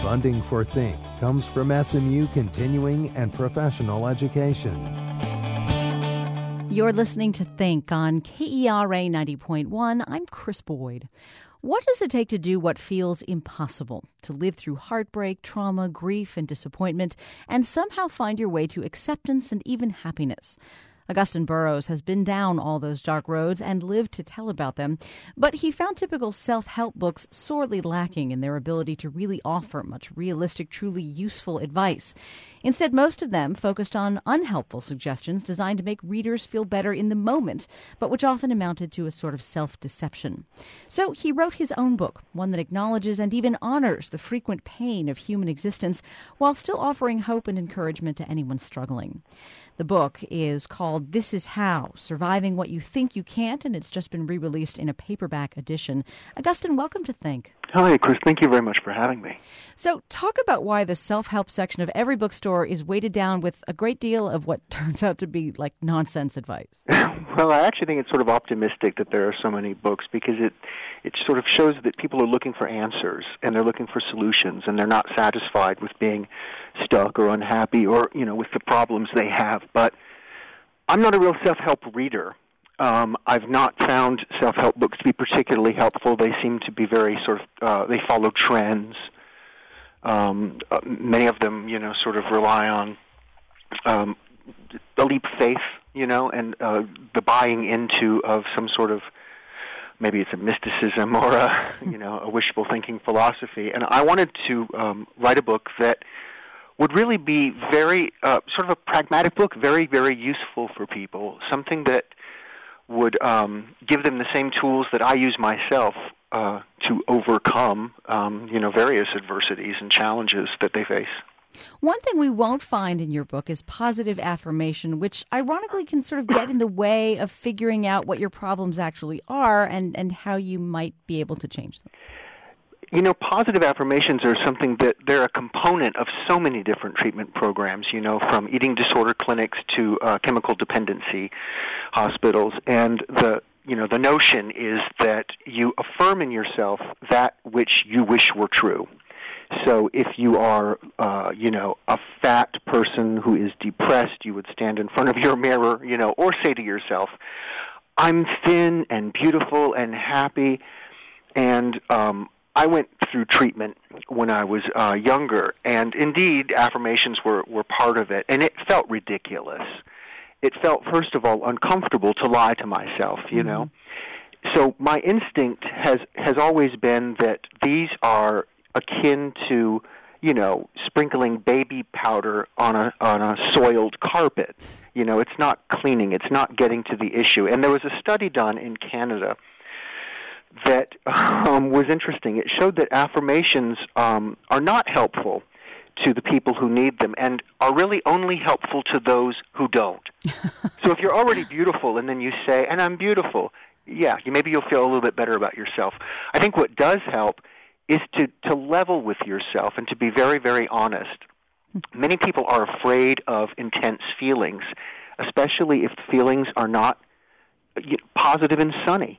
Funding for Think comes from SMU Continuing and Professional Education. You're listening to Think on KERA 90.1. I'm Chris Boyd. What does it take to do what feels impossible? To live through heartbreak, trauma, grief, and disappointment, and somehow find your way to acceptance and even happiness? Augustine Burroughs has been down all those dark roads and lived to tell about them, but he found typical self-help books sorely lacking in their ability to really offer much realistic, truly useful advice. Instead, most of them focused on unhelpful suggestions designed to make readers feel better in the moment, but which often amounted to a sort of self-deception. So he wrote his own book, one that acknowledges and even honors the frequent pain of human existence while still offering hope and encouragement to anyone struggling. The book is called This Is How, Surviving What You Think You Can't, and it's just been re-released in a paperback edition. Augustine, welcome to Think. Hi, Chris. Thank you very much for having me. So talk about why the self-help section of every bookstore is weighted down with a great deal of what turns out to be like nonsense advice. Well, I actually think it's sort of optimistic that there are so many books because it sort of shows that people are looking for answers and they're looking for solutions and they're not satisfied with being stuck or unhappy or, with the problems they have. But I'm not a real self-help reader. I've not found self-help books to be particularly helpful. They seem to be very they follow trends. Many of them, sort of rely on a leap of faith, and the buying into of some sort of, maybe it's a mysticism or a wishful thinking philosophy. And I wanted to write a book that would really be very, sort of a pragmatic book, very, very useful for people, something that would give them the same tools that I use myself to overcome, various adversities and challenges that they face. One thing we won't find in your book is positive affirmation, which ironically can sort of get in the way of figuring out what your problems actually are and how you might be able to change them. Positive affirmations are something that they're a component of so many different treatment programs, from eating disorder clinics to chemical dependency hospitals. And the notion is that you affirm in yourself that which you wish were true. So if you are, a fat person who is depressed, you would stand in front of your mirror, or say to yourself, I'm thin and beautiful and happy. And I went through treatment when I was younger, and indeed affirmations were part of it, and it felt ridiculous. It felt, first of all, uncomfortable to lie to myself, So my instinct has always been that these are akin to, sprinkling baby powder on a soiled carpet. It's not cleaning, it's not getting to the issue. And there was a study done in Canada that was interesting. It showed that affirmations are not helpful to the people who need them and are really only helpful to those who don't. So if you're already beautiful and then you say, and I'm beautiful, maybe you'll feel a little bit better about yourself. I think what does help is to level with yourself and to be very, very honest. Many people are afraid of intense feelings, especially if the feelings are not positive and sunny.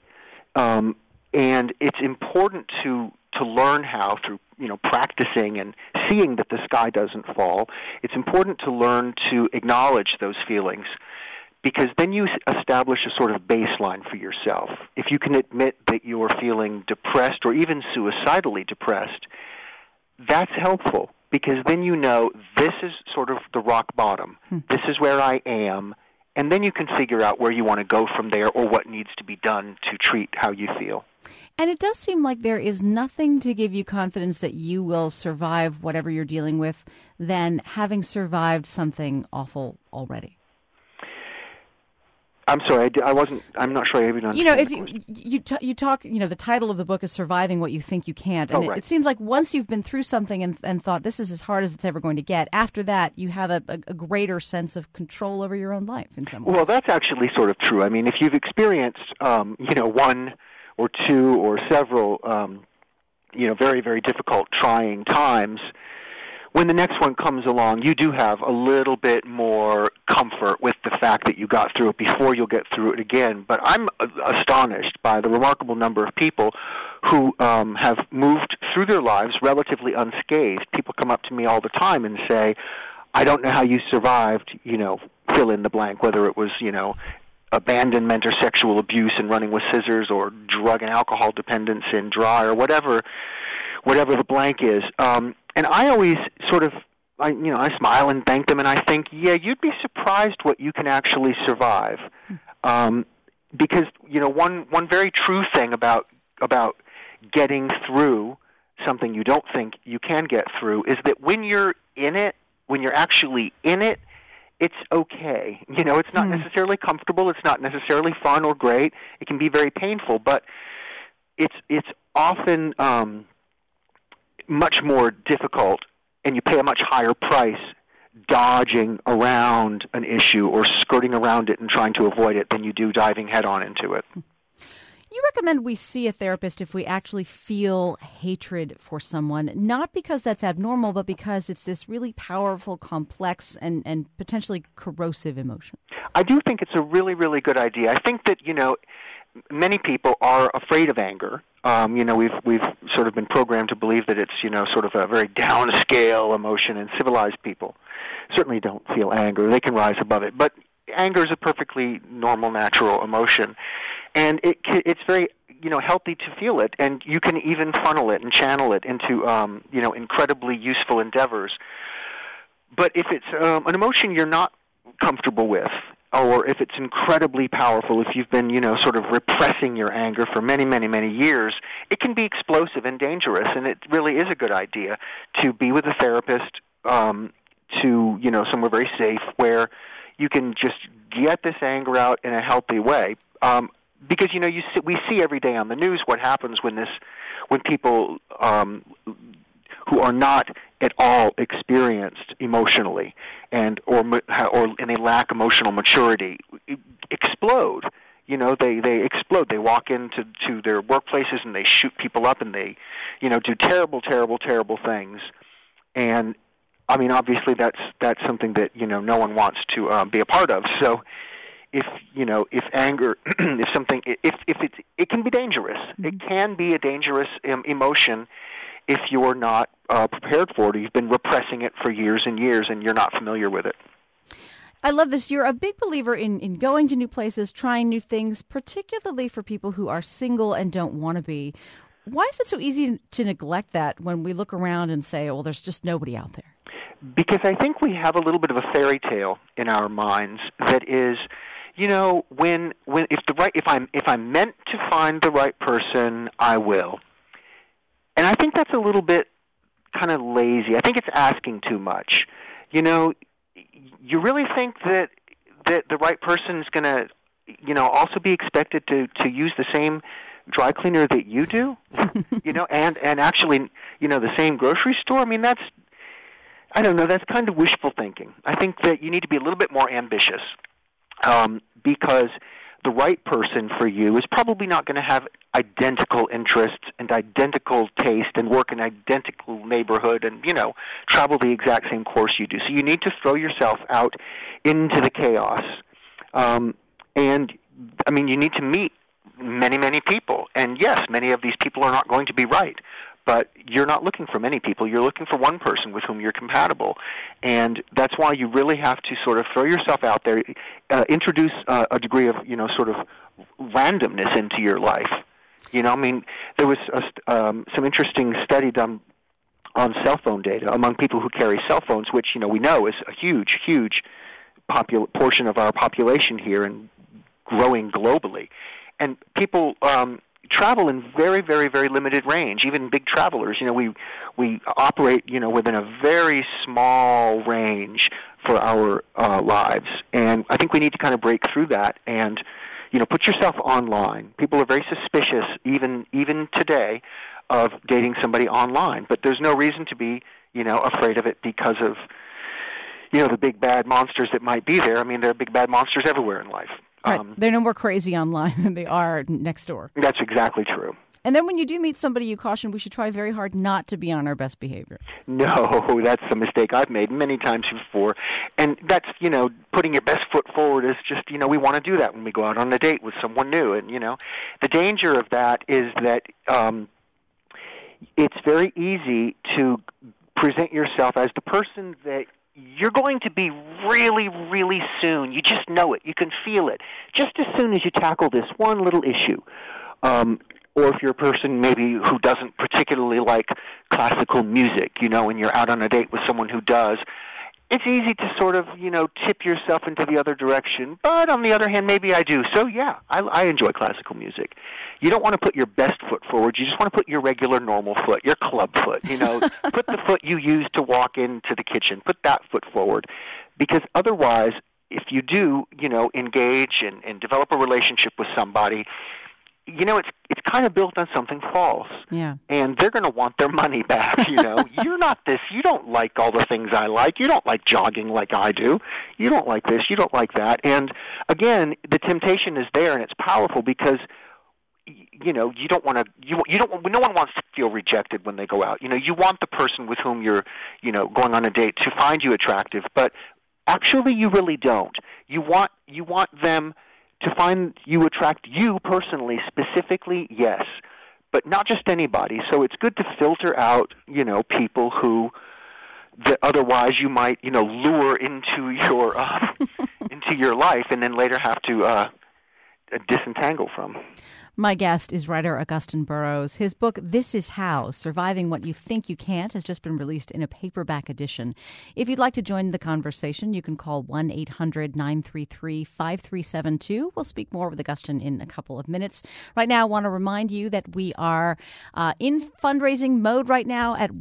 And it's important to learn how, through practicing and seeing that the sky doesn't fall, it's important to learn to acknowledge those feelings, because then you establish a sort of baseline for yourself. If you can admit that you're feeling depressed or even suicidally depressed, that's helpful, because then this is sort of the rock bottom. This is where I am. And then you can figure out where you want to go from there or what needs to be done to treat how you feel. And it does seem like there is nothing to give you confidence that you will survive whatever you're dealing with than having survived something awful already. I'm sorry, I'm not sure I even understand. If you talk, the title of the book is Surviving What You Think You Can't. And right. It seems like once you've been through something and thought this is as hard as it's ever going to get, after that you have a greater sense of control over your own life in some ways. Well, that's actually sort of true. I mean, if you've experienced, one or two or several, very, very difficult, trying times, when the next one comes along, you do have a little bit more comfort with the fact that you got through it before you'll get through it again. But I'm astonished by the remarkable number of people who have moved through their lives relatively unscathed. People come up to me all the time and say, I don't know how you survived, fill in the blank, whether it was, abandonment or sexual abuse and running with scissors or drug and alcohol dependence in dry or whatever the blank is. And I always sort of, I smile and thank them, and I think, you'd be surprised what you can actually survive. Because, one very true thing about getting through something you don't think you can get through is that when you're in it, when you're actually in it, it's okay. It's not necessarily comfortable. It's not necessarily fun or great. It can be very painful, but it's often much more difficult, and you pay a much higher price dodging around an issue or skirting around it and trying to avoid it than you do diving head-on into it. You recommend we see a therapist if we actually feel hatred for someone, not because that's abnormal, but because it's this really powerful, complex, and potentially corrosive emotion. I do think it's a really, really good idea. I think that, many people are afraid of anger. We've sort of been programmed to believe that it's, sort of a very downscale emotion, and civilized people certainly don't feel anger. They can rise above it. But anger is a perfectly normal, natural emotion. And it's very, healthy to feel it, and you can even funnel it and channel it into, incredibly useful endeavors. But if it's an emotion you're not comfortable with, or if it's incredibly powerful, if you've been, sort of repressing your anger for many, many, many years, it can be explosive and dangerous, and it really is a good idea to be with a therapist, to, somewhere very safe where you can just get this anger out in a healthy way. Because we see every day on the news what happens when people who are not at all experienced emotionally or they lack emotional maturity explode. They explode. They walk into their workplaces and they shoot people up and they do terrible, terrible, terrible things. And I mean, obviously that's something that no one wants to be a part of. So. If anger, it can be dangerous. Mm-hmm. It can be a dangerous emotion if you're not prepared for it. You've been repressing it for years and years, and you're not familiar with it. I love this. You're a big believer in going to new places, trying new things, particularly for people who are single and don't want to be. Why is it so easy to neglect that when we look around and say, well, there's just nobody out there? Because I think we have a little bit of a fairy tale in our minds that is, if I'm meant to find the right person, I will. And I think that's a little bit kind of lazy. I think it's asking too much. You really think that the right person is going to, also be expected to use the same dry cleaner that you do, and actually, the same grocery store? I mean, that's kind of wishful thinking. I think that you need to be a little bit more ambitious. Because the right person for you is probably not going to have identical interests and identical taste and work in identical neighborhood and, travel the exact same course you do. So you need to throw yourself out into the chaos. And, I mean, you need to meet many, many people. And, yes, many of these people are not going to be right. But you're not looking for many people. You're looking for one person with whom you're compatible. And that's why you really have to sort of throw yourself out there, introduce a degree of, sort of randomness into your life. There was some interesting study done on cell phone data among people who carry cell phones, which, we know is a huge, huge portion of our population here and growing globally. And people travel in very, very, very limited range. Even big travelers, we operate, within a very small range for our lives. And I think we need to kind of break through that and, put yourself online. People are very suspicious, even today, of dating somebody online. But there's no reason to be, afraid of it because of, the big bad monsters that might be there. I mean, there are big bad monsters everywhere in life. Right. They're no more crazy online than they are next door. That's exactly true. And then when you do meet somebody, you caution we should try very hard not to be on our best behavior. No, that's a mistake I've made many times before. And that's, putting your best foot forward is just, we want to do that when we go out on a date with someone new. And, the danger of that is that it's very easy to present yourself as the person that you're going to be really, really soon. You just know it. You can feel it. Just as soon as you tackle this one little issue. Or if you're a person maybe who doesn't particularly like classical music, and you're out on a date with someone who does, it's easy to sort of, tip yourself into the other direction. But on the other hand, maybe I do. So, yeah, I enjoy classical music. You don't want to put your best foot forward. You just want to put your regular, normal foot, your club foot, Put the foot you use to walk into the kitchen. Put that foot forward. Because otherwise, if you do, engage and develop a relationship with somebody, it's kind of built on something false. Yeah. And they're going to want their money back, You're not this. You don't like all the things I like. You don't like jogging like I do. You don't like this. You don't like that. And, again, the temptation is there, and it's powerful because, you don't want to, no one wants to feel rejected when they go out. You want the person with whom you're, going on a date to find you attractive, but actually you really don't. You want them to find you attract you personally, specifically, yes, but not just anybody. So it's good to filter out, people who that otherwise you might, lure into your into your life, and then later have to disentangle from. My guest is writer Augustin Burroughs. His book, This Is How, Surviving What You Think You Can't, has just been released in a paperback edition. If you'd like to join the conversation, you can call 1-800-933-5372. We'll speak more with Augustin in a couple of minutes. Right now, I want to remind you that we are in fundraising mode right now at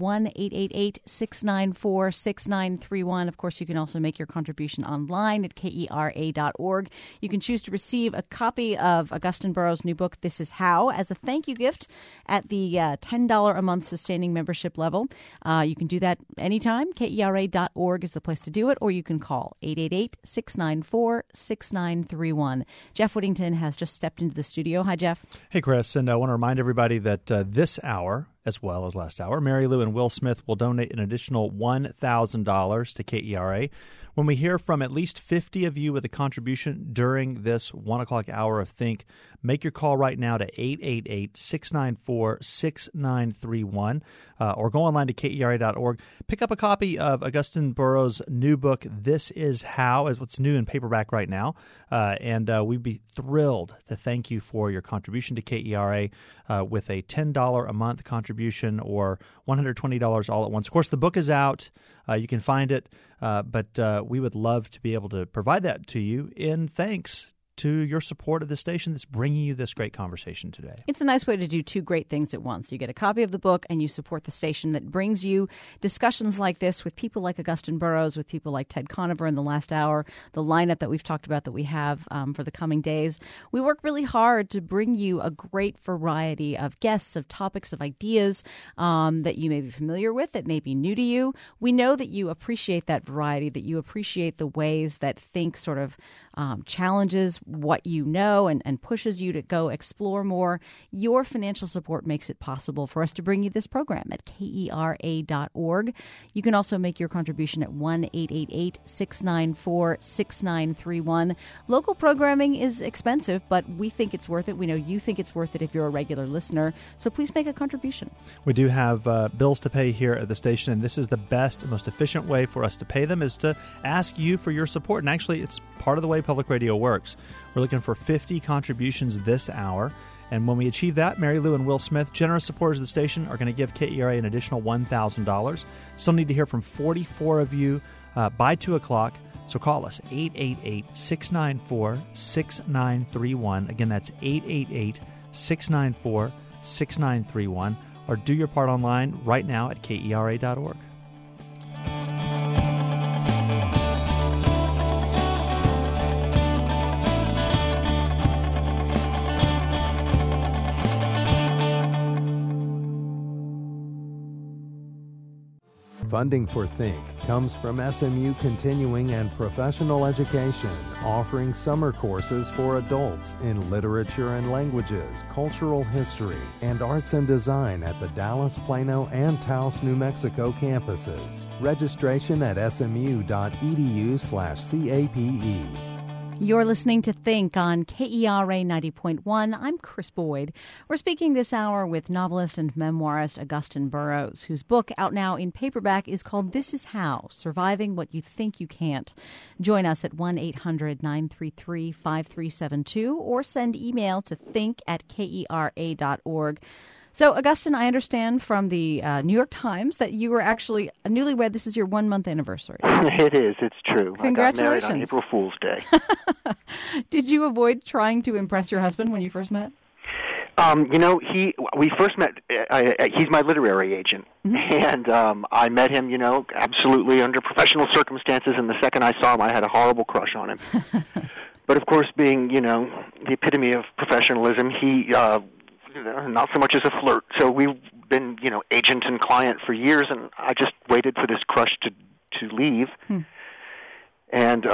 1-888-694-6931. Of course, you can also make your contribution online at kera.org. You can choose to receive a copy of Augustin Burroughs' new book, This Is How, as a thank you gift at the $10 a month sustaining membership level. You can do that anytime. KERA.org is the place to do it, or you can call 888-694-6931. Jeff Whittington has just stepped into the studio. Hi, Jeff. Hey, Chris, and I want to remind everybody that this hour, as well as last hour, Mary Lou and Will Smith will donate an additional $1,000 to KERA. When we hear from at least 50 of you with a contribution during this 1 o'clock hour of Think, make your call right now to 888-694-6931 or go online to KERA.org. Pick up a copy of Augustin Burroughs' new book, This Is How, is what's new in paperback right now. And we'd be thrilled to thank you for your contribution to KERA with a $10 a month contribution or $120 all at once. Of course, the book is out. You can find it, but we would love to be able to provide that to you in thanks to your support of the station that's bringing you this great conversation today. It's a nice way to do two great things at once. You get a copy of the book and you support the station that brings you discussions like this with people like Augustin Burroughs, with people like Ted Conover in the last hour, the lineup that we've talked about that we have for the coming days. We work really hard to bring you a great variety of guests, of topics, of ideas that you may be familiar with, that may be new to you. We know that you appreciate that variety, that you appreciate the ways that Think sort of challenges what you know and pushes you to go explore more. Your financial support makes it possible for us to bring you this program at KERA.org. You can also make your contribution at 1-888-694-6931. Local programming is expensive, but we think it's worth it. We know you think it's worth it if you're a regular listener, so please make a contribution. We do have bills to pay here at the station, and this is the best and most efficient way for us to pay them is to ask you for your support. And actually, it's part of the way public radio works. We're looking for 50 contributions this hour. And when we achieve that, Mary Lou and Will Smith, generous supporters of the station, are going to give KERA an additional $1,000. Still need to hear from 44 of you by 2 o'clock. So call us, 888-694-6931. Again, that's 888-694-6931. Or do your part online right now at KERA.org. Funding for Think comes from SMU Continuing and Professional Education, offering summer courses for adults in literature and languages, cultural history, and arts and design at the Dallas, Plano, and Taos, New Mexico campuses. Registration at smu.edu/CAPE. You're listening to Think on KERA 90.1. I'm Chris Boyd. We're speaking this hour with novelist and memoirist Augustin Burroughs, whose book, out now in paperback, is called This Is How, Surviving What You Think You Can't. Join us at 1-800-933-5372 or send email to think@kera.org. So, Augustin, I understand from the New York Times that you were actually a newlywed. This is your 1-month anniversary. It is. It's true. Congratulations. I got married on April Fool's Day. Did you avoid trying to impress your husband when you first met? We first met, he's my literary agent, and I met him, absolutely under professional circumstances, and the second I saw him, I had a horrible crush on him. But, of course, being, the epitome of professionalism, he... not so much as a flirt. So we've been, agent and client for years, and I just waited for this crush to leave. And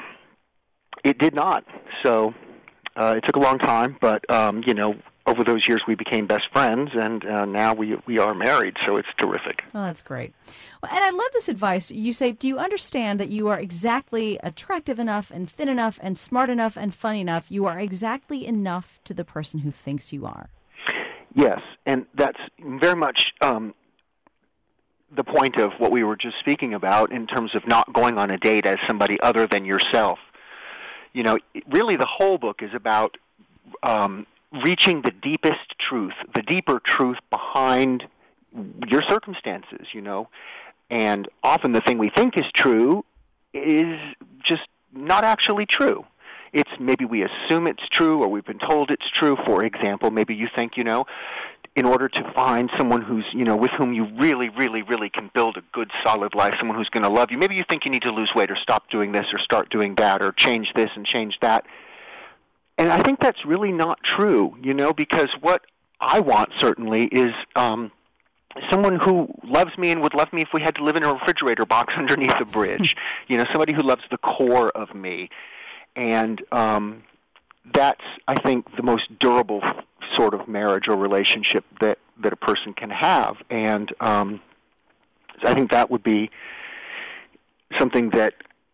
it did not. So it took a long time, but, over those years we became best friends, and now we are married, so it's terrific. Oh, that's great. Well, and I love this advice. You say, do you understand that you are exactly attractive enough and thin enough and smart enough and funny enough? You are exactly enough to the person who thinks you are. Yes, and that's very much the point of what we were just speaking about in terms of not going on a date as somebody other than yourself. Really the whole book is about reaching the deepest truth, the deeper truth behind your circumstances, And often the thing we think is true is just not actually true. It's maybe we assume it's true or we've been told it's true. For example, maybe you think, in order to find someone who's, with whom you really, really, really can build a good, solid life, someone who's going to love you, maybe you think you need to lose weight or stop doing this or start doing that or change this and change that. And I think that's really not true, because what I want certainly is someone who loves me and would love me if we had to live in a refrigerator box underneath a bridge, somebody who loves the core of me. And that's, I think, the most durable sort of marriage or relationship that a person can have. And I think that would be something that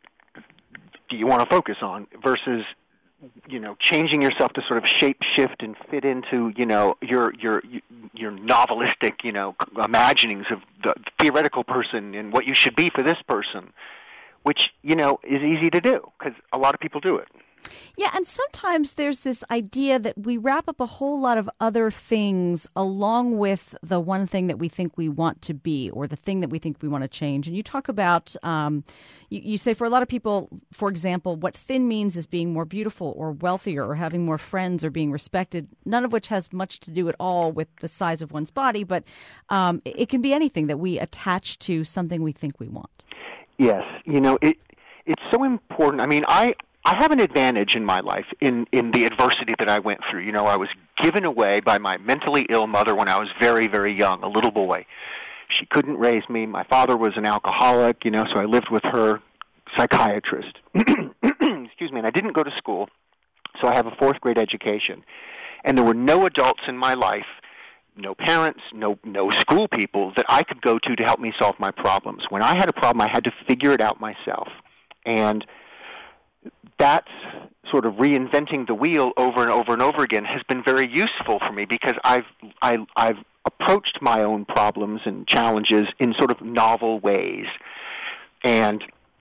you want to focus on versus, changing yourself to sort of shape shift and fit into, your novelistic, imaginings of the theoretical person and what you should be for this person. Which, is easy to do because a lot of people do it. Yeah, and sometimes there's this idea that we wrap up a whole lot of other things along with the one thing that we think we want to be or the thing that we think we want to change. And you talk about, you say for a lot of people, for example, what thin means is being more beautiful or wealthier or having more friends or being respected, none of which has much to do at all with the size of one's body, but it can be anything that we attach to something we think we want. Yes, it's so important. I mean, I have an advantage in my life in the adversity that I went through. I was given away by my mentally ill mother when I was very, very young, a little boy. She couldn't raise me. My father was an alcoholic, so I lived with her psychiatrist. Excuse me, and I didn't go to school, so I have a 4th grade education. And there were no adults in my life, no parents, no school people that I could go to help me solve my problems. When I had a problem, I had to figure it out myself. And that's sort of reinventing the wheel over and over and over again has been very useful for me because I've approached my own problems and challenges in sort of novel ways. And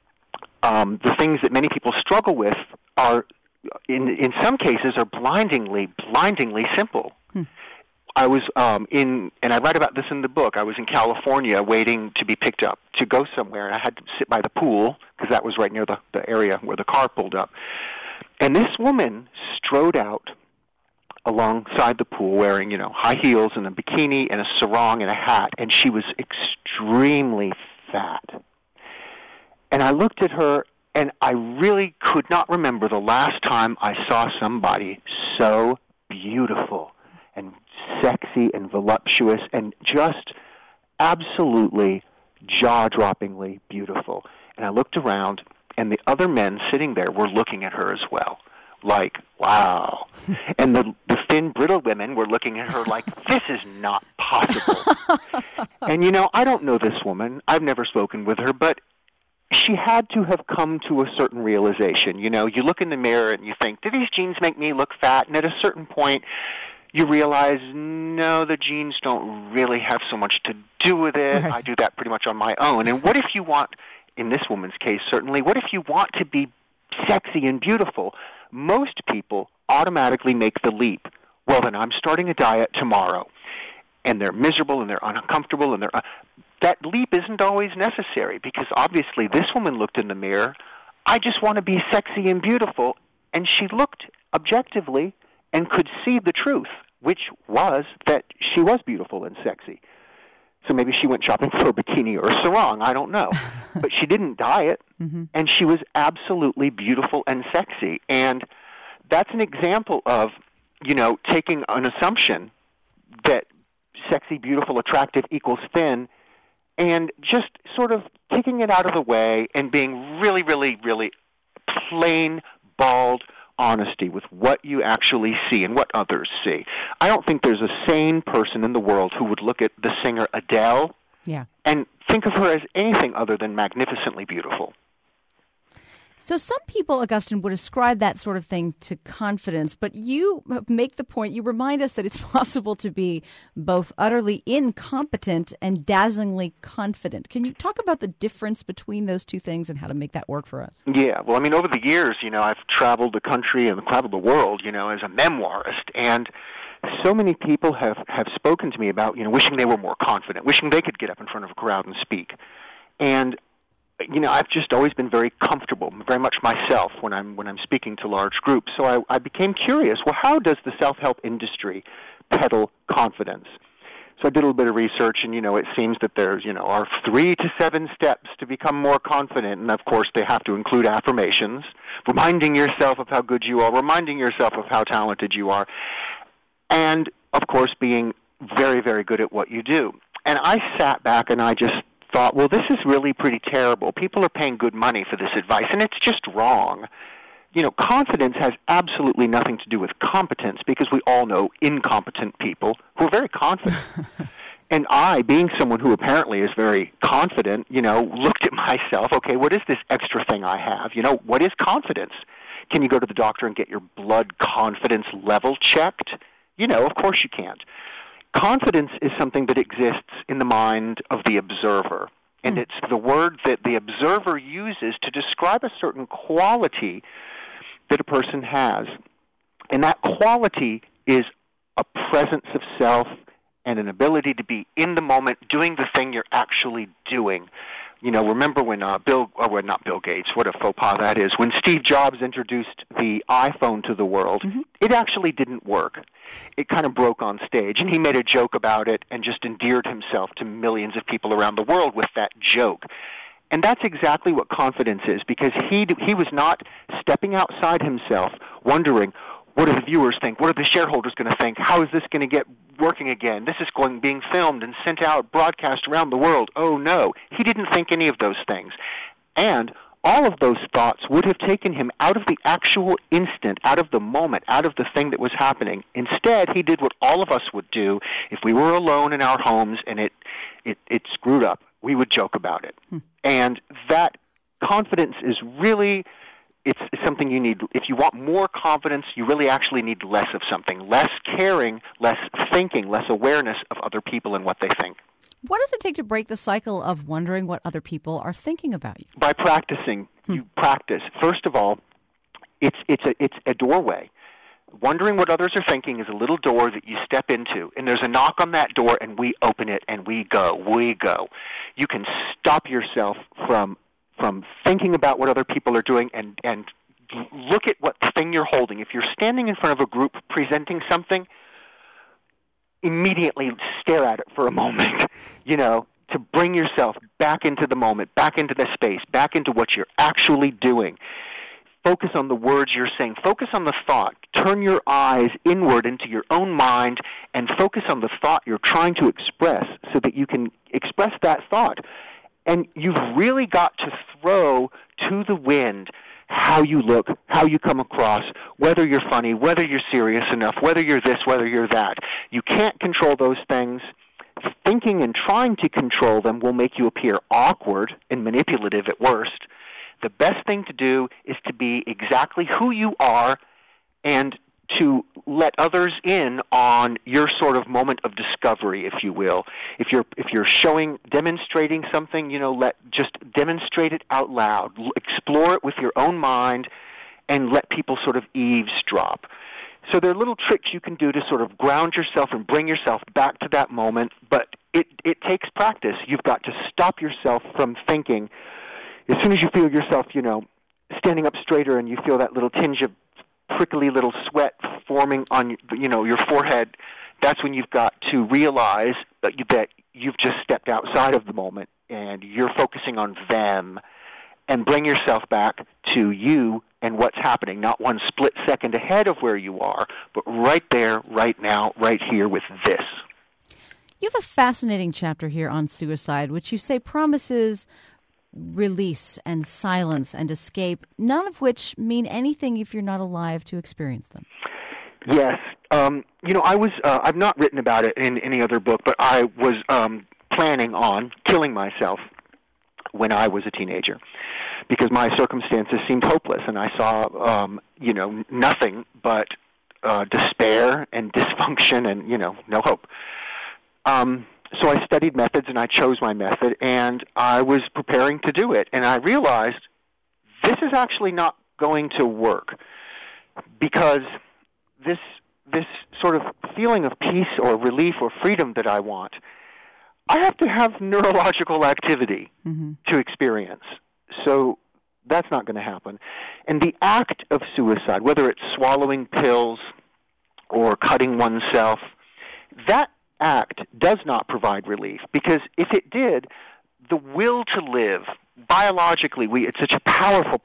the things that many people struggle with are, in some cases, are blindingly simple. I was and I write about this in the book, I was in California waiting to be picked up to go somewhere, and I had to sit by the pool because that was right near the area where the car pulled up. And this woman strode out alongside the pool wearing, high heels and a bikini and a sarong and a hat, and she was extremely fat. And I looked at her, and I really could not remember the last time I saw somebody so beautiful and sexy and voluptuous and just absolutely jaw-droppingly beautiful. And I looked around, and the other men sitting there were looking at her as well, like, wow. And the thin, brittle women were looking at her like, this is not possible. And, I don't know this woman. I've never spoken with her, but she had to have come to a certain realization. You look in the mirror and you think, do these jeans make me look fat? And at a certain point, you realize, no, the jeans don't really have so much to do with it. Right. I do that pretty much on my own. And what if you want, in this woman's case certainly, what if you want to be sexy and beautiful? Most people automatically make the leap. Well, then I'm starting a diet tomorrow. And they're miserable and they're uncomfortable and that leap isn't always necessary, because obviously this woman looked in the mirror, I just want to be sexy and beautiful, and she looked objectively and could see the truth, which was that she was beautiful and sexy. So maybe she went shopping for a bikini or a sarong, I don't know. But she didn't diet, and she was absolutely beautiful and sexy. And that's an example of, taking an assumption that sexy, beautiful, attractive equals thin, and just sort of taking it out of the way and being really, really, really plain, bald honesty with what you actually see and what others see. I don't think there's a sane person in the world who would look at the singer Adele and think of her as anything other than magnificently beautiful. So some people, Augustine, would ascribe that sort of thing to confidence, but you make the point, you remind us that it's possible to be both utterly incompetent and dazzlingly confident. Can you talk about the difference between those two things and how to make that work for us? Yeah, well, over the years, I've traveled the country and traveled the world, as a memoirist, and so many people have spoken to me about, wishing they were more confident, wishing they could get up in front of a crowd and speak. And I've just always been very comfortable, very much myself when I'm speaking to large groups. So I became curious, well, how does the self-help industry peddle confidence? So I did a little bit of research, and, it seems that there's, are 3 to 7 steps to become more confident. And, of course, they have to include affirmations, reminding yourself of how good you are, reminding yourself of how talented you are, and, of course, being very, very good at what you do. And I sat back and I just thought, well, this is really pretty terrible. People are paying good money for this advice, and it's just wrong. Confidence has absolutely nothing to do with competence, because we all know incompetent people who are very confident. And I, being someone who apparently is very confident, looked at myself, okay, what is this extra thing I have? What is confidence? Can you go to the doctor and get your blood confidence level checked? Of course you can't. Confidence is something that exists in the mind of the observer, and it's the word that the observer uses to describe a certain quality that a person has. And that quality is a presence of self and an ability to be in the moment doing the thing you're actually doing. Remember when not Bill Gates, what a faux pas that is, when Steve Jobs introduced the iPhone to the world, it actually didn't work. It kind of broke on stage, and he made a joke about it and just endeared himself to millions of people around the world with that joke. And that's exactly what confidence is, because he was not stepping outside himself, wondering, what do the viewers think? What are the shareholders going to think? How is this going to get working again? This is being filmed and sent out, broadcast around the world. Oh, no. He didn't think any of those things. And all of those thoughts would have taken him out of the actual instant, out of the moment, out of the thing that was happening. Instead, he did what all of us would do if we were alone in our homes and it screwed up. We would joke about it. And that confidence is really... It's something you need. If you want more confidence, you really actually need less of something. Less caring, less thinking, less awareness of other people and what they think. What does it take to break the cycle of wondering what other people are thinking about you? By practicing. You practice. First of all, it's a doorway. Wondering what others are thinking is a little door that you step into, and there's a knock on that door, and we open it, and we go. You can stop yourself from thinking about what other people are doing and look at what thing you're holding. If you're standing in front of a group presenting something, immediately stare at it for a moment, to bring yourself back into the moment, back into the space, back into what you're actually doing. Focus on the words you're saying. Focus on the thought. Turn your eyes inward into your own mind and focus on the thought you're trying to express so that you can express that thought. And you've really got to throw to the wind how you look, how you come across, whether you're funny, whether you're serious enough, whether you're this, whether you're that. You can't control those things. Thinking and trying to control them will make you appear awkward and manipulative at worst. The best thing to do is to be exactly who you are and to let others in on your sort of moment of discovery, if you will. If you're demonstrating something, just demonstrate it out loud. Explore it with your own mind and let people sort of eavesdrop. So there are little tricks you can do to sort of ground yourself and bring yourself back to that moment, but it takes practice. You've got to stop yourself from thinking. As soon as you feel yourself, standing up straighter and you feel that little tinge of prickly little sweat forming on, your forehead, that's when you've got to realize that you've just stepped outside of the moment and you're focusing on them, and bring yourself back to you and what's happening, not one split second ahead of where you are, but right there, right now, right here with this. You have a fascinating chapter here on suicide, which you say promises release and silence and escape, none of which mean anything if you're not alive to experience them. Yes. I've not written about it in any other book, but I was planning on killing myself when I was a teenager because my circumstances seemed hopeless, and I saw, nothing but despair and dysfunction and, no hope. So I studied methods, and I chose my method, and I was preparing to do it. And I realized this is actually not going to work because this sort of feeling of peace or relief or freedom that I want, I have to have neurological activity to experience. So that's not going to happen. And the act of suicide, whether it's swallowing pills or cutting oneself, that act does not provide relief, because if it did, the will to live, biologically, it's such a powerful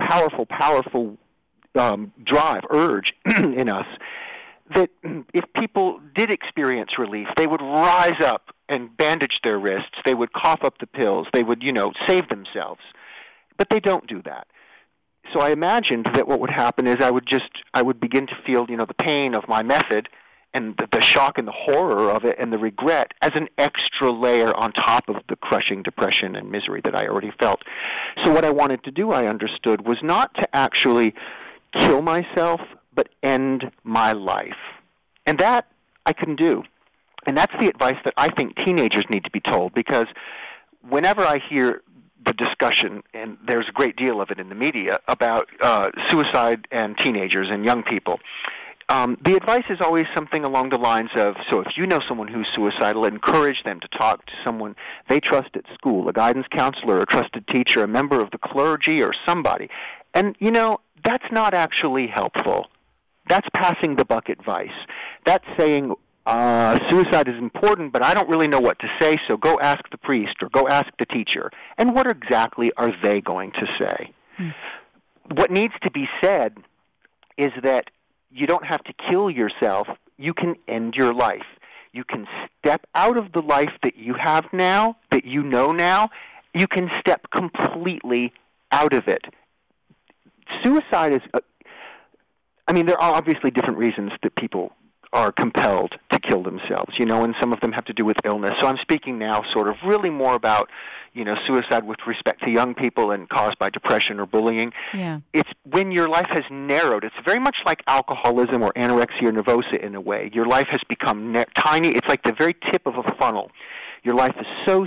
drive, urge in us, that if people did experience relief, they would rise up and bandage their wrists, they would cough up the pills, they would, save themselves. But they don't do that. So I imagined that what would happen is I would begin to feel, the pain of my method, and the shock and the horror of it and the regret as an extra layer on top of the crushing depression and misery that I already felt. So what I wanted to do, I understood, was not to actually kill myself, but end my life. And that I can do. And that's the advice that I think teenagers need to be told, because whenever I hear the discussion, and there's a great deal of it in the media, about suicide and teenagers and young people, the advice is always something along the lines of, so if you know someone who's suicidal, encourage them to talk to someone they trust at school, a guidance counselor, a trusted teacher, a member of the clergy, or somebody. And, that's not actually helpful. That's passing the buck advice. That's saying, suicide is important, but I don't really know what to say, so go ask the priest or go ask the teacher. And what exactly are they going to say? What needs to be said is that you don't have to kill yourself. You can end your life. You can step out of the life that you have now, that you know now. You can step completely out of it. Suicide is, there are obviously different reasons that people are compelled to kill themselves, and some of them have to do with illness. So I'm speaking now sort of really more about, suicide with respect to young people and caused by depression or bullying. Yeah. It's when your life has narrowed. It's very much like alcoholism or anorexia nervosa in a way. Your life has become tiny. It's like the very tip of a funnel. Your life is so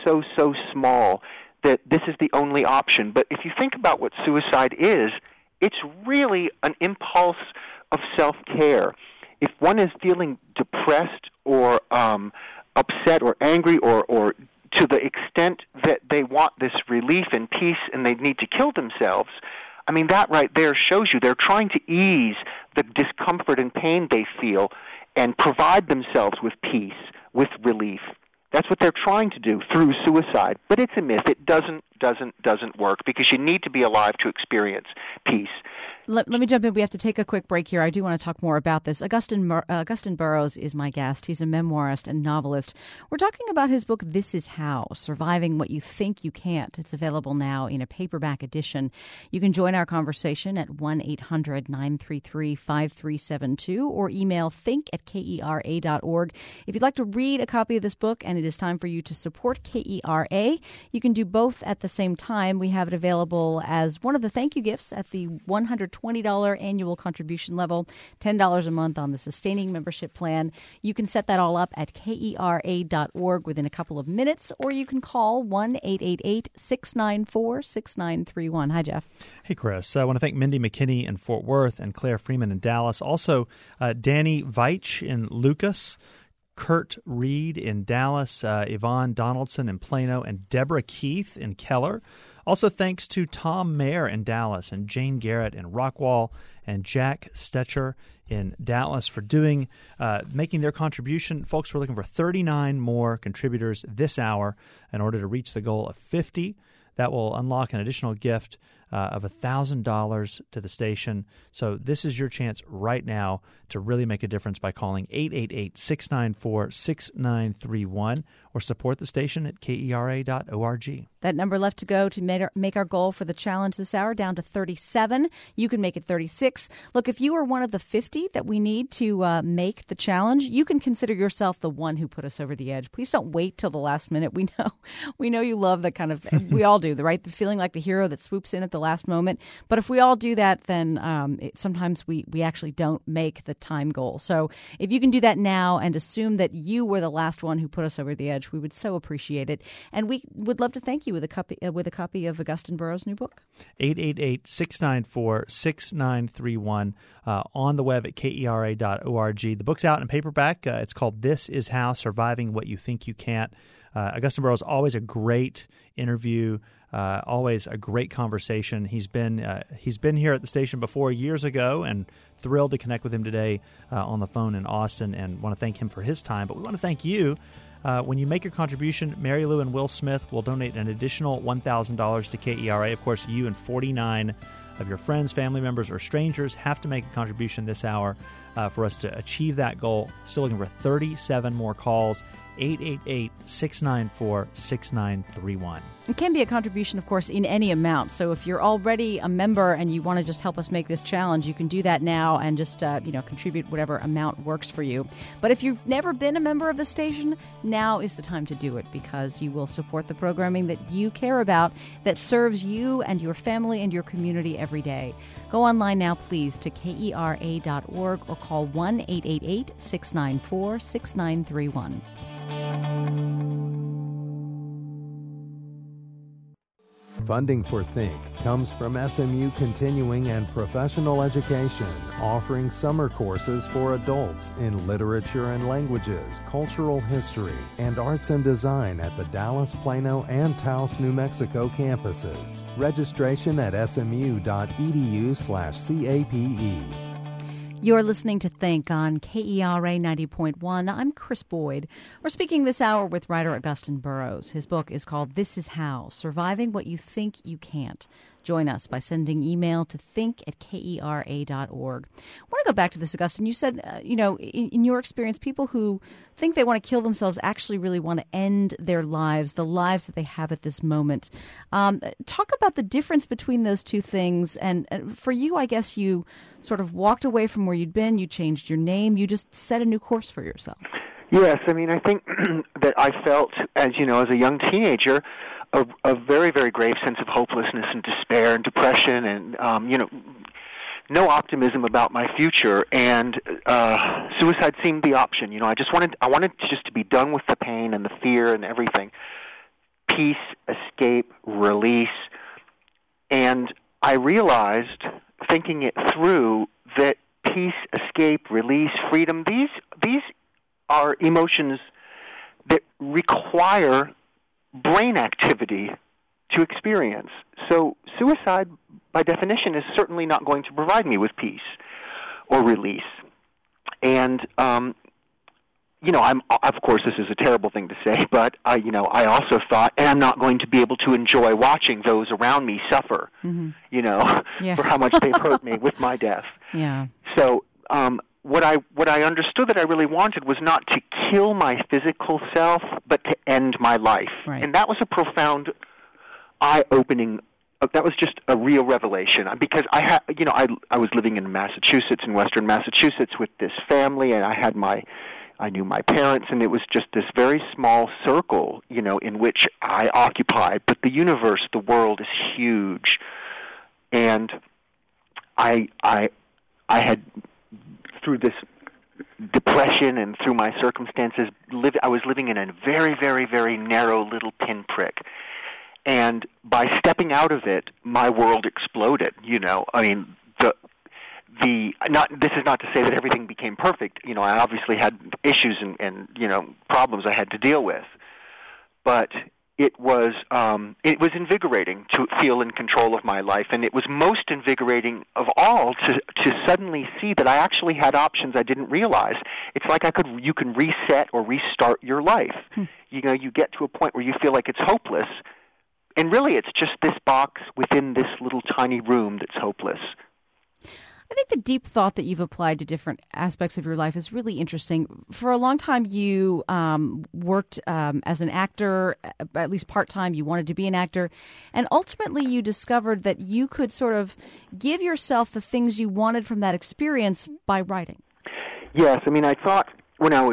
small that this is the only option. But if you think about what suicide is, it's really an impulse of self-care. If one is feeling depressed or upset or angry or to the extent that they want this relief and peace and they need to kill themselves, that right there shows you they're trying to ease the discomfort and pain they feel and provide themselves with peace, with relief. That's what they're trying to do through suicide. But it's a myth. It doesn't work, because you need to be alive to experience peace. Let me jump in. We have to take a quick break here. I do want to talk more about this. Augustin Burroughs is my guest. He's a memoirist and novelist. We're talking about his book, This Is How, Surviving What You Think You Can't. It's available now in a paperback edition. You can join our conversation at 1-800-933-5372 or email think@kera.org. If you'd like to read a copy of this book and it is time for you to support KERA, you can do both at the same time. We have it available as one of the thank you gifts at the $120 annual contribution level, $10 a month on the sustaining membership plan. You can set that all up at KERA.org within a couple of minutes, or you can call 1-888-694-6931. Hi, Jeff. Hey, Chris. I want to thank Mindy McKinney in Fort Worth and Claire Freeman in Dallas. Also, Danny Veitch in Lucas, Kurt Reed in Dallas, Yvonne Donaldson in Plano, and Deborah Keith in Keller. Also, thanks to Tom Mayer in Dallas and Jane Garrett in Rockwall and Jack Stetcher in Dallas for making their contribution. Folks, we're looking for 39 more contributors this hour in order to reach the goal of 50. That will unlock an additional gift of $1,000 to the station. So this is your chance right now to really make a difference by calling 888-694-6931 or support the station at kera.org. That number left to go to make our goal for the challenge this hour down to 37. You can make it 36. Look, if you are one of the 50 that we need to make the challenge, you can consider yourself the one who put us over the edge. Please don't wait till the last minute. We know you love that kind of, we all do, right? The feeling like the hero that swoops in at the last moment. But if we all do that, then sometimes we actually don't make the time goal. So if you can do that now and assume that you were the last one who put us over the edge, we would so appreciate it. And we would love to thank you with a copy of Augustin Burroughs' new book. 888-694-6931 on the web at kera.org. The book's out in paperback. It's called This Is How, Surviving What You Think You Can't. Augustin Burroughs, always a great interview, always a great conversation. He's been here at the station before years ago, and thrilled to connect with him today on the phone in Austin, and want to thank him for his time. But we want to thank you. When you make your contribution, Mary Lou and Will Smith will donate an additional $1,000 to KERA. Of course, you and 49 of your friends, family members, or strangers have to make a contribution this hour for us to achieve that goal. Still looking for 37 more calls. 888-694-6931. It can be a contribution, of course, in any amount. So if you're already a member and you want to just help us make this challenge, you can do that now and just contribute whatever amount works for you. But if you've never been a member of the station, now is the time to do it, because you will support the programming that you care about, that serves you and your family and your community every day. Go online now, please, to kera.org or call 1-888-694-6931. Funding for Think comes from SMU Continuing and Professional Education, offering summer courses for adults in literature and languages, cultural history, and arts and design at the Dallas, Plano, and Taos, New Mexico campuses. Registration at smu.edu/CAPE. You're listening to Think on KERA 90.1. I'm Chris Boyd. We're speaking this hour with writer Augustin Burroughs. His book is called This Is How, Surviving What You Think You Can't. Join us by sending email to think@kera.org. I want to go back to this, Augustin. You said, in your experience, people who think they want to kill themselves actually really want to end their lives, the lives that they have at this moment. Talk about the difference between those two things. And for you, I guess you sort of walked away from where you'd been. You changed your name. You just set a new course for yourself. Yes, I mean, I think that I felt, as a young teenager, a very, very grave sense of hopelessness and despair and depression and, no optimism about my future. And suicide seemed the option. I wanted just to be done with the pain and the fear and everything. Peace, escape, release. And I realized, thinking it through, that peace, escape, release, freedom, these are emotions that require brain activity to experience. So suicide, by definition, is certainly not going to provide me with peace or release. And of course, this is a terrible thing to say, but I also thought, and I'm not going to be able to enjoy watching those around me suffer, for how much they've hurt me with my death. Yeah. So, what I understood that I really wanted was not to kill my physical self, but to end my life. Right. And that was a profound, eye-opening. That was just a real revelation, because I was living in Massachusetts, in Western Massachusetts, with this family, and I knew my parents, and it was just this very small circle, in which I occupied. But the universe, the world, is huge, and I had, through this depression and through my circumstances, I was living in a very, very, very narrow little pinprick. And by stepping out of it, my world exploded. I mean, this is not to say that everything became perfect. I obviously had issues and problems I had to deal with, but it was invigorating to feel in control of my life, and it was most invigorating of all to suddenly see that I actually had options I didn't realize. It's like you can reset or restart your life. You get to a point where you feel like it's hopeless. And really, it's just this box within this little tiny room that's hopeless. I think the deep thought that you've applied to different aspects of your life is really interesting. For a long time, you worked as an actor, at least part-time. You wanted to be an actor. And ultimately, you discovered that you could sort of give yourself the things you wanted from that experience by writing. Yes. I mean, I thought when I was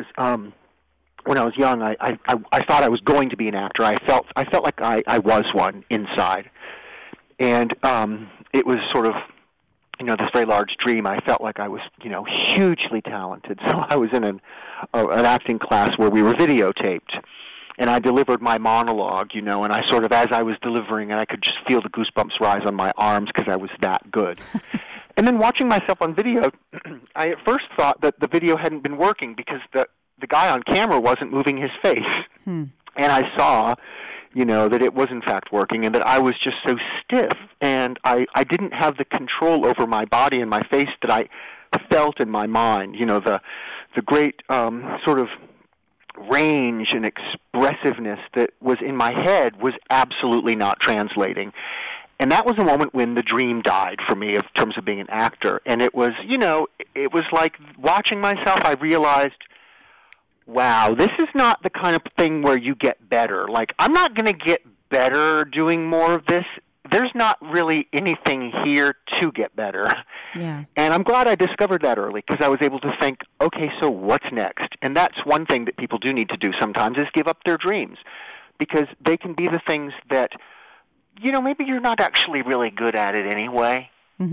young, I thought I was going to be an actor. I felt like I was one inside, and it was sort of this very large dream. I felt like I was hugely talented. So I was in an acting class where we were videotaped, and I delivered my monologue. And I sort of, as I was delivering it, I could just feel the goosebumps rise on my arms because I was that good. And then watching myself on video, I at first thought that the video hadn't been working because the guy on camera wasn't moving his face. And I saw, that it was in fact working, and that I was just so stiff, and I didn't have the control over my body and my face that I felt in my mind. The great sort of range and expressiveness that was in my head was absolutely not translating. And that was a moment when the dream died for me in terms of being an actor. And it was, it was like watching myself, I realized, wow, this is not the kind of thing where you get better. Like, I'm not going to get better doing more of this. There's not really anything here to get better. Yeah. And I'm glad I discovered that early, because I was able to think, okay, so what's next? And that's one thing that people do need to do sometimes, is give up their dreams, because they can be the things that, maybe you're not actually really good at it anyway.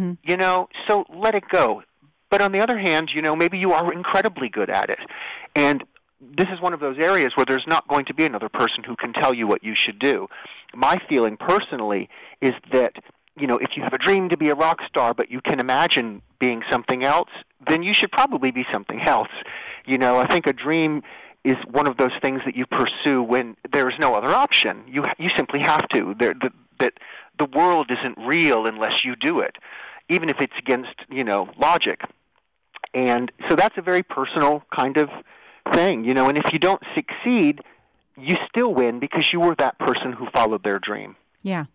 So let it go. But on the other hand, maybe you are incredibly good at it. And this is one of those areas where there's not going to be another person who can tell you what you should do. My feeling personally is that, if you have a dream to be a rock star, but you can imagine being something else, then you should probably be something else. I think a dream is one of those things that you pursue when there is no other option. You simply have to. That the world isn't real unless you do it, even if it's against, logic. And so that's a very personal kind of thing, and if you don't succeed, you still win because you were that person who followed their dream. Yeah.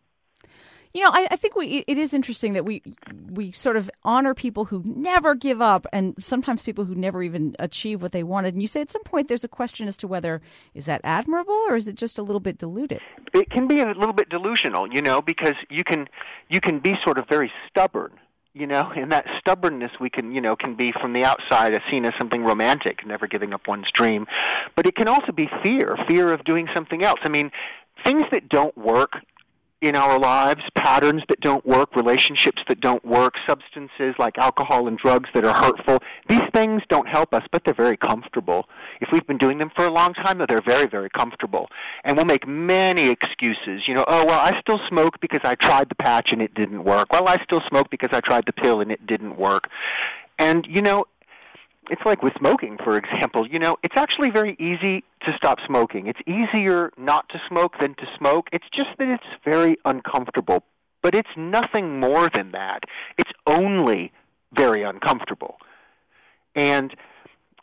I think it is interesting that we sort of honor people who never give up, and sometimes people who never even achieve what they wanted. And you say at some point there's a question as to whether, is that admirable or is it just a little bit diluted? It can be a little bit delusional, because you can be sort of very stubborn. And that stubbornness can be from the outside seen as something romantic, never giving up one's dream. But it can also be fear of doing something else. I mean, things that don't work in our lives, patterns that don't work, relationships that don't work, substances like alcohol and drugs that are hurtful, these things don't help us, but they're very comfortable. If we've been doing them for a long time, they're very, very comfortable. And we'll make many excuses. I still smoke because I tried the patch and it didn't work. Well, I still smoke because I tried the pill and it didn't work. And, it's like with smoking, for example. It's actually very easy to stop smoking. It's easier not to smoke than to smoke. It's just that it's very uncomfortable. But it's nothing more than that. It's only very uncomfortable. And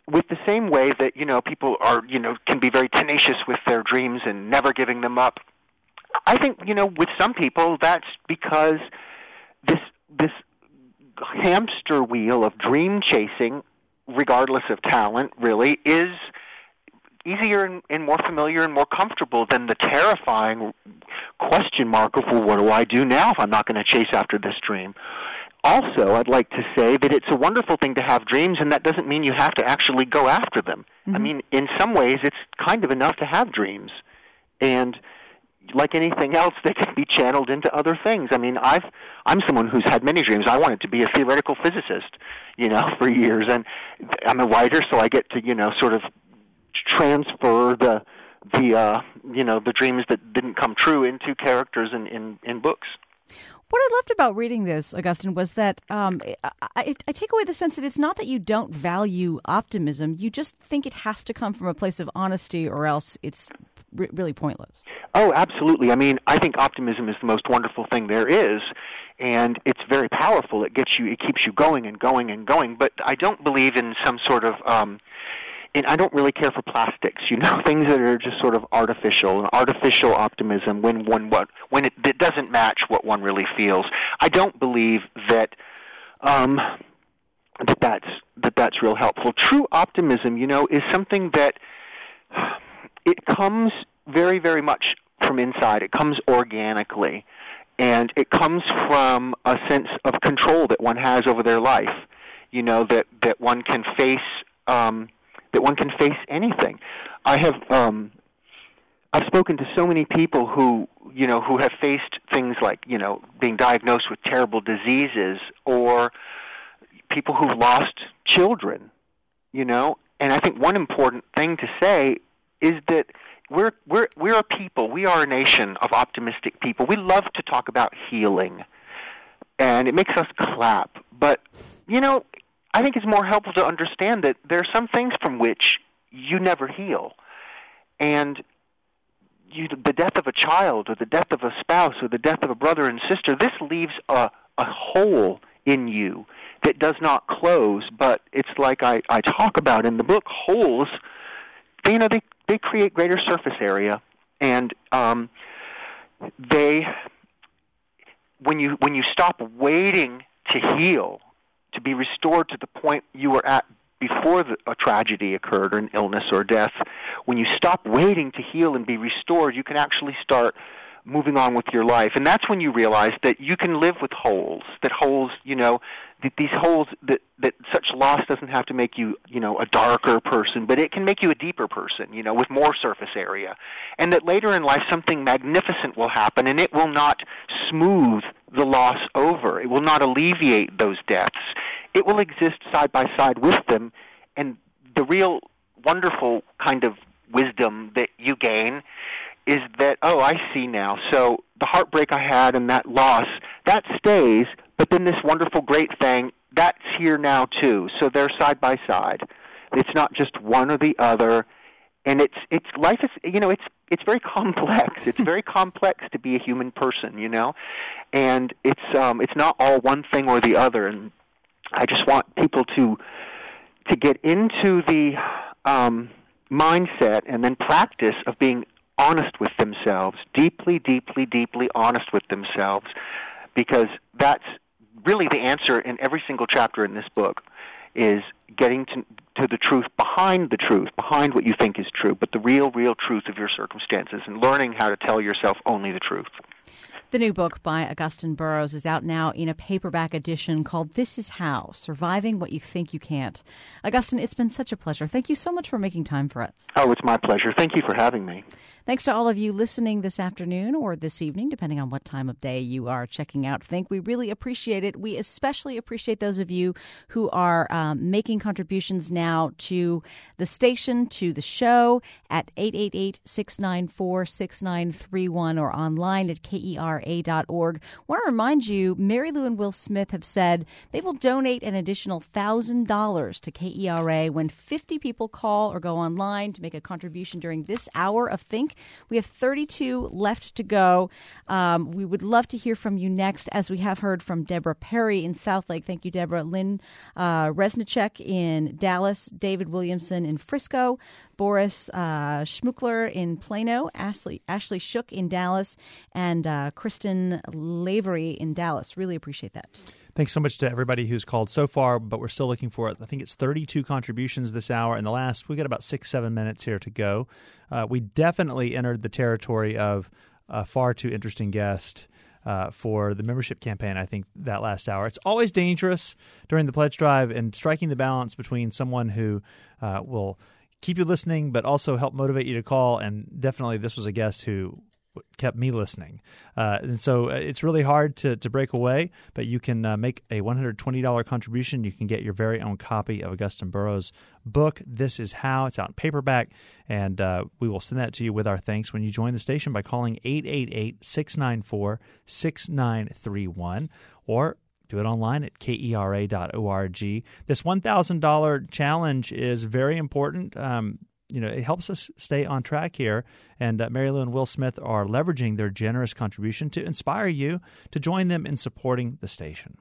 with the same way that, people are, can be very tenacious with their dreams and never giving them up, I think, with some people, that's because this hamster wheel of dream chasing, regardless of talent, really, is easier and more familiar and more comfortable than the terrifying question mark of, well, what do I do now if I'm not going to chase after this dream? Also, I'd like to say that it's a wonderful thing to have dreams, and that doesn't mean you have to actually go after them. Mm-hmm. I mean, in some ways, it's kind of enough to have dreams. And like anything else, they can be channeled into other things. I mean, I'm someone who's had many dreams. I wanted to be a theoretical physicist, for years. And I'm a writer, so I get to, sort of transfer the dreams that didn't come true into characters in books. What I loved about reading this, Augustine, was that I take away the sense that it's not that you don't value optimism. You just think it has to come from a place of honesty, or else it's really pointless. Oh, absolutely. I mean, I think optimism is the most wonderful thing there is, and it's very powerful. It keeps you going and going and going. But I don't believe in some sort of and I don't really care for plastics, things that are just sort of artificial, an artificial optimism when it doesn't match what one really feels. I don't believe that that's real helpful. True optimism, is something that it comes very, very much from inside. It comes organically, and it comes from a sense of control that one has over their life. That one can face. That one can face anything. I've spoken to so many people who have faced things like, being diagnosed with terrible diseases, or people who've lost children, and I think one important thing to say is that we're a people. We are a nation of optimistic people. We love to talk about healing, and it makes us clap. But, I think it's more helpful to understand that there are some things from which you never heal. And the death of a child, or the death of a spouse, or the death of a brother and sister, this leaves a hole in you that does not close. But it's like I talk about in the book, holes, they create greater surface area. And when you stop waiting to heal, to be restored to the point you were at before a tragedy occurred, or an illness or death, when you stop waiting to heal and be restored, you can actually start moving on with your life. And that's when you realize that you can live with holes, that these holes, that such loss doesn't have to make you, a darker person, but it can make you a deeper person, with more surface area. And that later in life something magnificent will happen, and it will not smooth the loss over. It will not alleviate those deaths. It will exist side by side with them, and the real wonderful kind of wisdom that you gain is that, oh, I see now. So the heartbreak I had and that loss, that stays, but then this wonderful great thing, that's here now too. So they're side by side. It's not just one or the other. And it's life is, it's very complex. It's very complex to be a human person, and it's not all one thing or the other. And I just want people to get into the mindset and then practice of being honest with themselves, deeply, deeply, deeply honest with themselves, because that's really the answer in every single chapter in this book, is getting to the truth behind what you think is true, but the real truth of your circumstances, and learning how to tell yourself only the truth. The new book by Augustine Burroughs is out now in a paperback edition called This Is How, Surviving What You Think You Can't. Augustine, it's been such a pleasure. Thank you so much for making time for us. Oh, it's my pleasure. Thank you for having me. Thanks to all of you listening this afternoon or this evening, depending on what time of day you are checking out Think. We really appreciate it. We especially appreciate those of you who are making contributions now to the station, to the show at 888-694-6931 or online at KERA.org. KERA.org. I want to remind you, Mary Lou and Will Smith have said they will donate an additional $1,000 to KERA when 50 people call or go online to make a contribution during this hour of Think. We have 32 left to go. We would love to hear from you next, as we have heard from Deborah Perry in Southlake. Thank you, Deborah. Lynn Resnicek in Dallas, David Williamson in Frisco, Boris Schmuckler in Plano, Ashley Shook in Dallas, and Kristen Lavery in Dallas. Really appreciate that. Thanks so much to everybody who's called so far, but we're still looking for, I think it's 32 contributions this hour. And we got about 6-7 minutes here to go. We definitely entered the territory of a far too interesting guest for the membership campaign, I think, that last hour. It's always dangerous during the pledge drive and striking the balance between someone who will keep you listening but also help motivate you to call. And definitely this was a guest who kept me listening. And so it's really hard to break away, but you can make a $120 contribution. You can get your very own copy of Augustin Burroughs' book, This Is How. It's out in paperback, and we will send that to you with our thanks when you join the station by calling 888-694-6931 or do it online at KERA.org. This $1,000 challenge is very important. It helps us stay on track here. And Mary Lou and Will Smith are leveraging their generous contribution to inspire you to join them in supporting the station.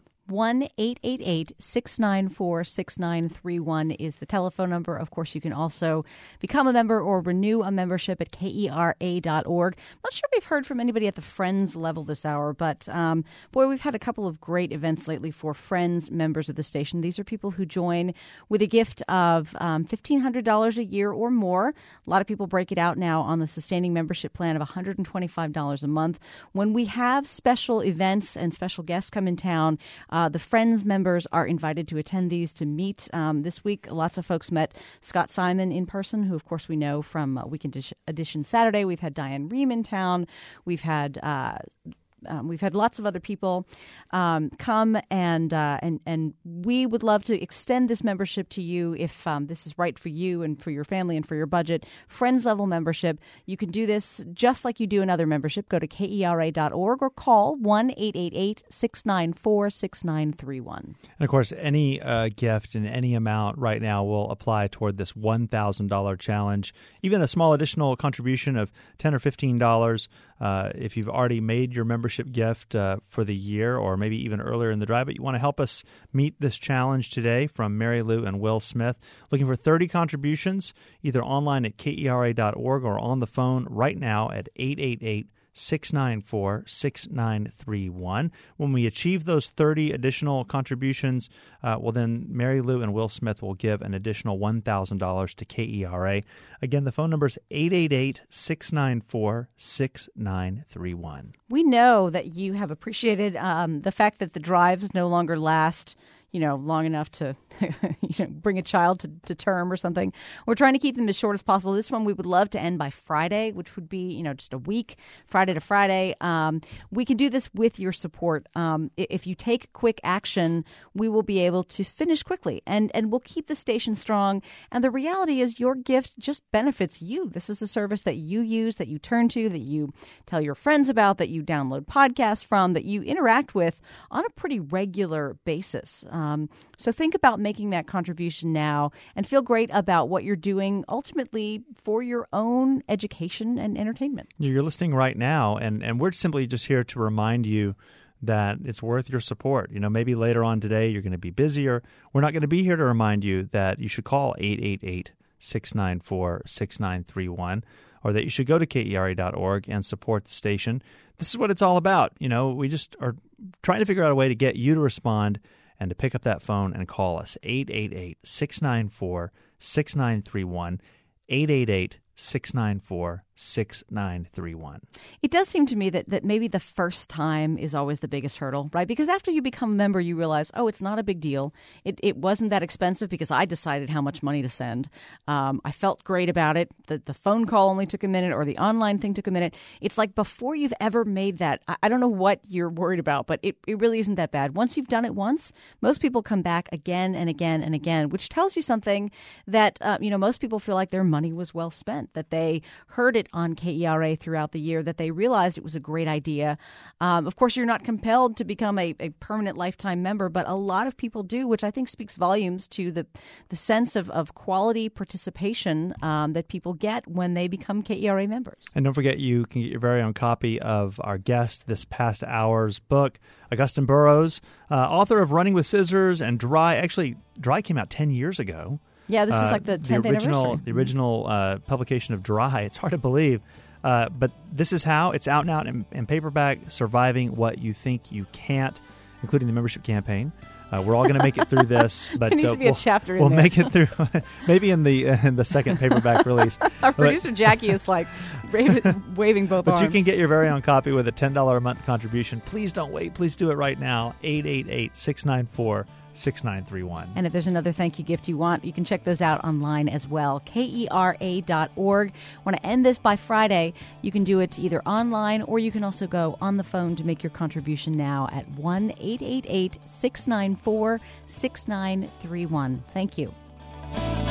1-888-694-6931 is the telephone number. Of course, you can also become a member or renew a membership at KERA.org. I'm not sure we've heard from anybody at the Friends level this hour, but we've had a couple of great events lately for Friends members of the station. These are people who join with a gift of $1,500 a year or more. A lot of people break it out now on the sustaining membership plan of $125 a month. When we have special events and special guests come in town, the Friends members are invited to attend these to meet. This week, lots of folks met Scott Simon in person, who, of course, we know from Weekend Edition Saturday. We've had Diane Rehm in town. We've had lots of other people come, and we would love to extend this membership to you if this is right for you and for your family and for your budget. Friends level membership. You can do this just like you do another membership. Go to KERA.org or call 1-888-694-6931. And of course, any gift in any amount right now will apply toward this $1,000 challenge. Even a small additional contribution of $10 or $15 if you've already made your membership gift for the year or maybe even earlier in the drive, but you want to help us meet this challenge today from Mary Lou and Will Smith. Looking for 30 contributions, either online at KERA.org or on the phone right now at 888-694-6931. When we achieve those 30 additional contributions, then Mary Lou and Will Smith will give an additional $1,000 to KERA. Again, the phone number is 888-694-6931. We know that you have appreciated the fact that the drives no longer last long enough to bring a child to term or something. We're trying to keep them as short as possible. This one we would love to end by Friday, which would be, just a week, Friday to Friday. We can do this with your support. If you take quick action, we will be able to finish quickly and we'll keep the station strong. And the reality is your gift just benefits you. This is a service that you use, that you turn to, that you tell your friends about, that you download podcasts from, that you interact with on a pretty regular basis. So think about making that contribution now and feel great about what you're doing ultimately for your own education and entertainment. You're listening right now, and we're simply just here to remind you that it's worth your support. Maybe later on today you're going to be busier. We're not going to be here to remind you that you should call 888-694-6931 or that you should go to KERA.org and support the station. This is what it's all about. We just are trying to figure out a way to get you to respond and to pick up that phone and call us, 888-694-6931, 888-694-6931. It does seem to me that maybe the first time is always the biggest hurdle, right? Because after you become a member, you realize, it's not a big deal. It wasn't that expensive because I decided how much money to send. I felt great about it. The phone call only took a minute or the online thing took a minute. It's like before you've ever made that, I don't know what you're worried about, but it really isn't that bad. Once you've done it once, most people come back again and again and again, which tells you something that, most people feel like their money was well spent, that they heard it it on KERA throughout the year that they realized it was a great idea. Of course, you're not compelled to become a permanent lifetime member, but a lot of people do, which I think speaks volumes to the sense of quality participation that people get when they become KERA members. And don't forget, you can get your very own copy of our guest this past hour's book, Augustin Burroughs, author of Running with Scissors and Dry. Actually, Dry came out 10 years ago. Yeah, this is like the 10th anniversary. The original publication of Dry. It's hard to believe. But This Is How. It's out now in paperback, Surviving What You Think You Can't, including the membership campaign. We're all going to make it through this, but there needs to be a chapter in we'll there. make it through maybe in the second paperback release. Our producer Jackie is like waving both arms. But you can get your very own copy with a $10 a month contribution. Please don't wait. Please do it right now. 888-694-6931. And if there's another thank you gift you want, you can check those out online as well. KERA.org. Want to end this by Friday? You can do it either online or you can also go on the phone to make your contribution now at 1-888-694-6931. Thank you.